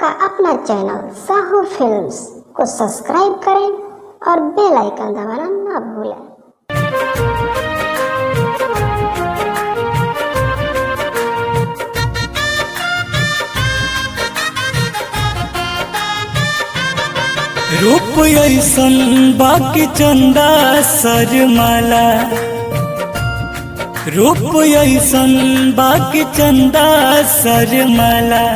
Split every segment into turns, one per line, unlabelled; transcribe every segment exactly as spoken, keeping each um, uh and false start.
आपका अपना channel Sahu films को सब्सक्राइब करें और बेल आइकन दबाना ना भूलें।
रूप ऐसन बाकी चंदा सरमाला, रूप ऐसन बाकी चंदा सरमाला।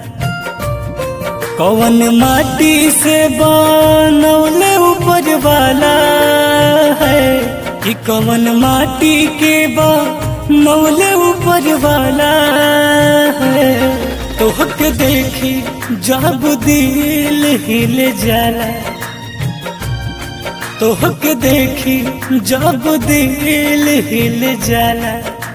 कौन माटी से बनौले ऊपर वाला है कि कौन माटी के बनौले ऊपर वाला है। तोहके देखी जब दिल हिल जाला, तोहके देखी जब दिल हिल जाला।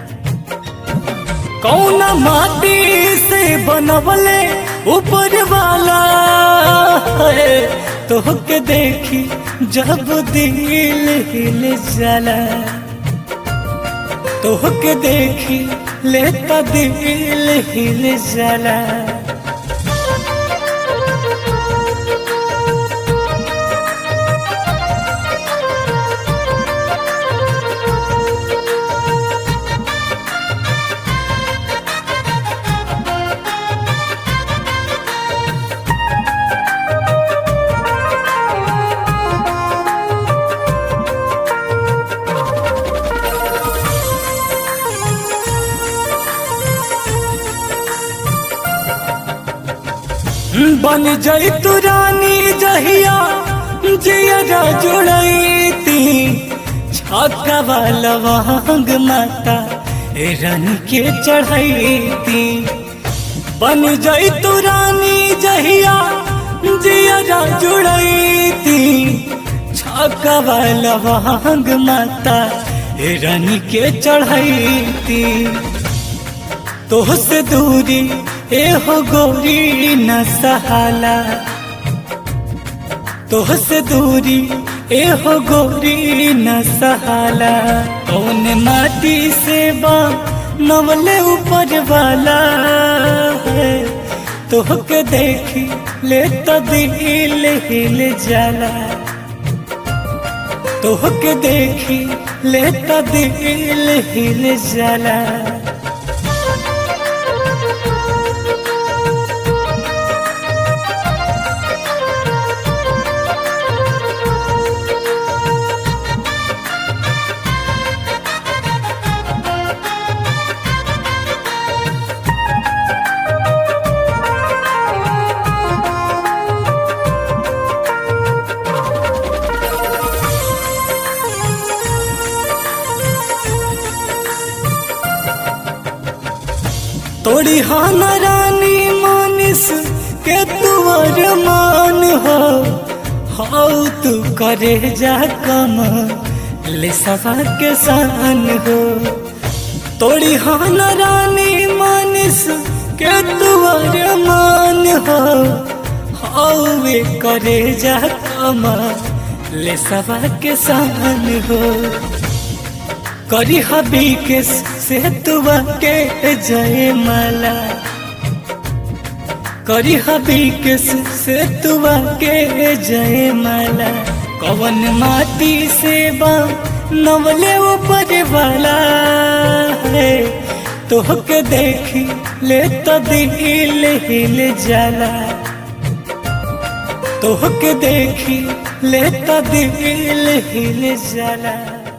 कौन माटी से बनवले ऊपर वाला है। तोहके देखी जब दिल हिल जाला, तोहके देखी लेता दिल हिल जाला। बन जाई तू रानी जहिया जिया जुड़ती, छक्का वाला वांग माता रानी के चढ़ती। बन जाई तू रानी जहिया जिया जुड़ती, छक्का वाला वांग माता रानी के चढ़ती। तोहसे दूरी एहो गोरी न सहाला, तोहसे दूरी एहो गोरी न सहाला। कौन माटी से बनवले ऊपर वाला है। तोहके देखी लेता दिल हिल जाला, तोहके देखी लेता दिल हिल जाला। तोड़ी हान रानी मानिस के तुवर मान हो, हाउ तू करे जा कम ले सवा के सान हो। तोड़ी हान रानी मानिस के तुवर मान हो, हाउ वे करे जा कम ले सवा के सान हो। करी हबी के से तुआ के जय माला, करी हबी के से तुआ के जय माला। कौन माटी से बनवले ऊपर वाला है। तोहके देखी लेता दिल हिल जाला, तोहके देखी लेता दिल हिल जाला।